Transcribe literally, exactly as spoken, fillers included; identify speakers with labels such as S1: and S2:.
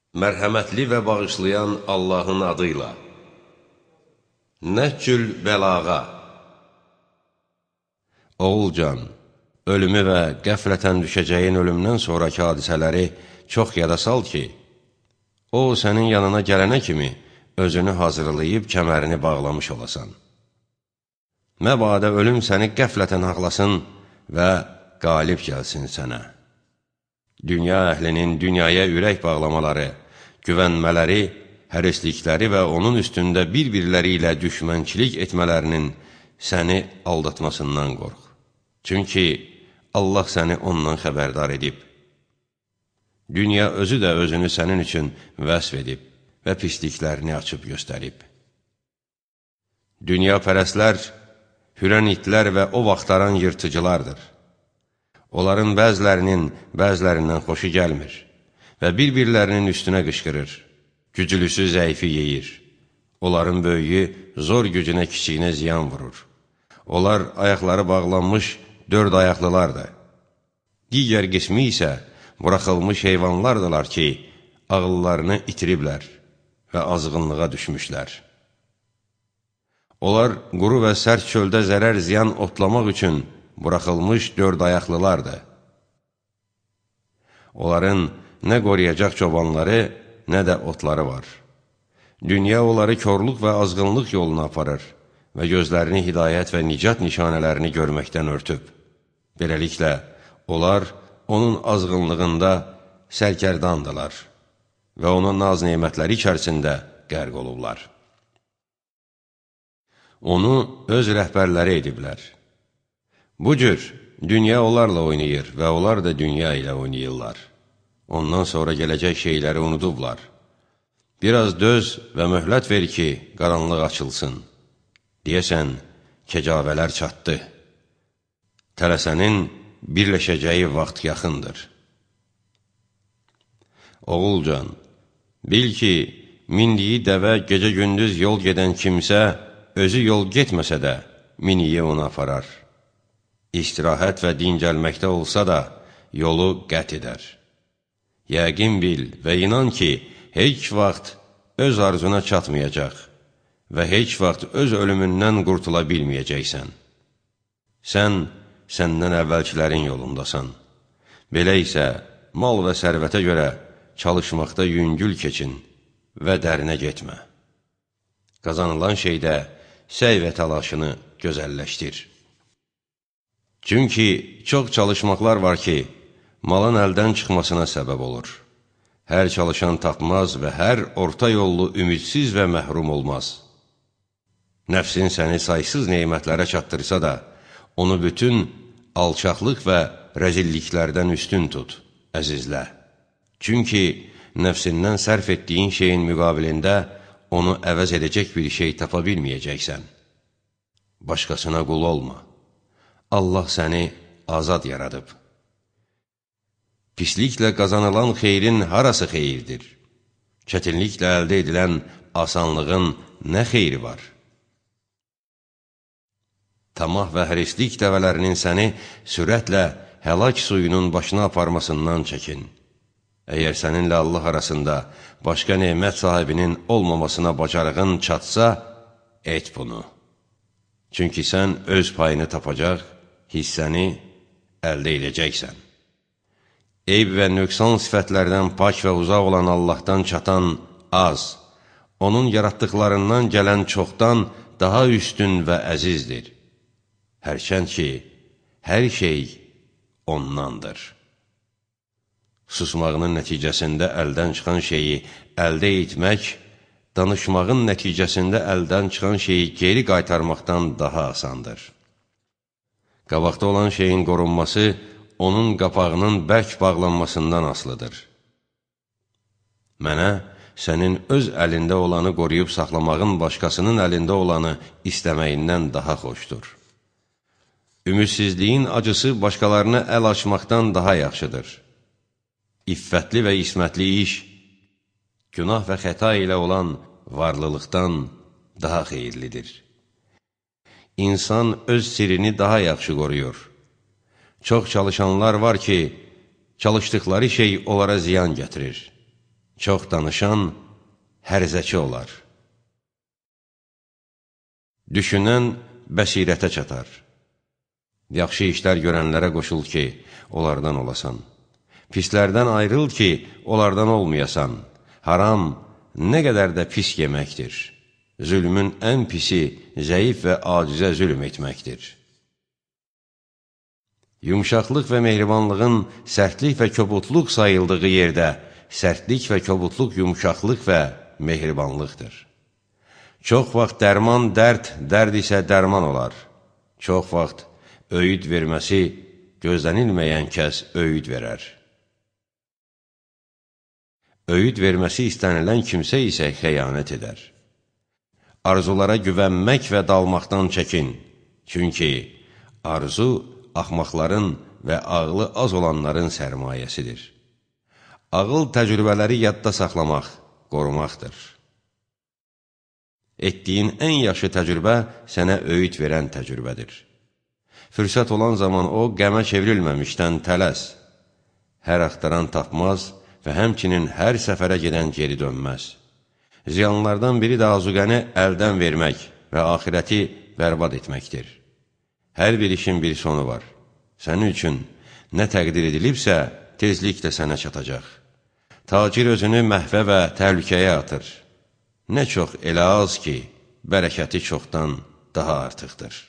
S1: Mərhəmətli və bağışlayan Allahın adıyla. Nəhcül bəlağa. Oğulcan, ölümü və qəflətən düşəcəyin ölümdən sonraki hadisələri çox yada sal ki, o, sənin yanına gələnə kimi özünü hazırlayıb kəmərini bağlamış olasan. Məbadə ölüm səni qəflətən haqlasın və qalib gəlsin sənə. Dünya əhlinin dünyaya ürək bağlamaları, güvənmələri, hərislikləri və onun üstündə bir-birləri ilə düşmənçilik etmələrinin səni aldatmasından qorx. Çünki Allah səni ondan xəbərdar edib. Dünya özü də özünü sənin üçün vəsf edib və pisliklərini açıb göstərib. Dünya pərəslər, hürən itlər və o vaxtaran yırtıcılardır. Onların bəzilərinin bəzilərindən xoşu gəlmir və bir-birlərinin üstünə qışqırır. Güclüsü zəifi yeyir. Onların böyüyü zor gücünə kiçiyinə ziyan vurur. Onlar ayaqları bağlanmış dörd ayaqlılardır. Digər qismi isə buraxılmış heyvanlardılar ki, ağıllarını itiriblər və azğınlığa düşmüşlər. Onlar quru və sərt çöldə zərər ziyan otlamaq üçün buraxılmış dörd ayaqlılardır. Onların nə qoruyacaq çobanları, nə də otları var. Dünya onları körlük və azğınlıq yoluna aparır və gözlərini hidayət və nicat nişanələrini görməkdən örtüb. Beləliklə, onlar onun azğınlığında sərkərdandılar və onun naz nemətləri içərisində qərq olublar. Onu öz rəhbərləri ediblər. Bu cür, dünya onlarla oynayır və onlar da dünya ilə oynayırlar. Ondan sonra gələcək şeyləri unudublar. Biraz döz və möhlət ver ki, qaranlıq açılsın. Deyəsən, kəcavələr çatdı. Tələsənin birləşəcəyi vaxt yaxındır. Oğulcan, bil ki, mindiyi dəvə gecə-gündüz yol gedən kimsə, özü yol getməsə də, miniyi ona aparar. İstirahət və dincəlməkdə olsa da, yolu qət edər. Yəqin bil və inan ki, heç vaxt öz arzuna çatmayacaq və heç vaxt öz ölümündən qurtula bilməyəcəksən. Sən, səndən əvvəlkilərin yolundasan. Belə isə, mal və sərvətə görə çalışmaqda yüngül keçin və dərinə getmə. Qazanılan şeydə səy və təlaşını gözəlləşdir. Çünki çox çalışmaqlar var ki, malın əldən çıxmasına səbəb olur. Hər çalışan tapmaz və hər orta yollu ümidsiz və məhrum olmaz. Nəfsin səni saysız neymətlərə çatdırsa da, onu bütün alçaqlıq və rəzilliklərdən üstün tut, əzizlə. Çünki nəfsindən sərf etdiyin şeyin müqabilində onu əvəz edəcək bir şey tapa bilməyəcəksən. Başqasına qul olma. Allah səni azad yaradıb. Pisliklə qazanılan xeyrin harası xeyirdir? Çətinliklə əldə edilən asanlığın nə xeyri var? Tamah və hərislik dəvələrinin səni sürətlə həlak suyunun başına aparmasından çəkin. Əgər səninlə Allah arasında başqa nemət sahibinin olmamasına bacarığın çatsa, et bunu. Çünki sən öz payını tapacaq, hissəni əldə edəcəksən. Eyb və nöqsan sifətlərdən pak və uzaq olan Allahdan çatan az, onun yaratdıqlarından gələn çoxdan daha üstün və əzizdir. Hərçənd ki, hər şey ondandır. Susmağının nəticəsində əldən çıxan şeyi əldə etmək, danışmağın nəticəsində əldən çıxan şeyi geri qaytarmaqdan daha asandır. Qabaqda olan şeyin qorunması, onun qapağının bərk bağlanmasından asılıdır. Mənə sənin öz əlində olanı qoruyub saxlamağın başqasının əlində olanı istəməyindən daha xoşdur. Ümidsizliyin acısı başqalarına əl açmaqdan daha yaxşıdır. İffətli və ismətli iş, günah və xəta ilə olan varlılıqdan daha xeyirlidir. İnsan öz sirrini daha yaxşı qoruyur. Çox çalışanlar var ki, çalışdıqları şey onlara ziyan gətirir. Çox danışan hərzəki olar. Düşünən bəsirətə çatar. Yaxşı işlər görənlərə qoşul ki, onlardan olasan. Pislərdən ayrıl ki, onlardan olmayasan. Haram nə qədər də pis yeməkdir. Zülmün ən pisi zəif və acizə zülm etməkdir. Yumşaqlıq və mehribanlığın sərtlik və kobudluq sayıldığı yerdə, sərtlik və kobudluq yumşaqlıq və mehribanlıqdır. Çox vaxt dərman dərd, dərd isə dərman olar. Çox vaxt öyüd verməsi gözlənilməyən kəs öyüd verər. Öyüd verməsi istənilən kimsə isə xəyanət edər. Arzulara güvənmək və dalmaqdan çəkin. Çünki arzu axmaqların və ağlı az olanların sərmayəsidir. Ağıl təcrübələri yadda saxlamaq, qorumaqdır. Etdiyin ən yaxşı təcrübə sənə öyüd verən təcrübədir. Fürsət olan zaman o, qəmə çevrilməmişdən tələs. Hər axtaran tapmaz və həmçinin hər səfərə gedən geri dönməz. Ziyanlardan biri də azuqəni əldən vermək və axirəti bərbad etməkdir. Hər bir işin bir sonu var. Sənin üçün nə təqdir edilibsə, tezliklə sənə çatacaq. Tacir özünü məhvə və təhlükəyə atır. Nə çox elə az ki, bərəkəti çoxdan daha artıqdır.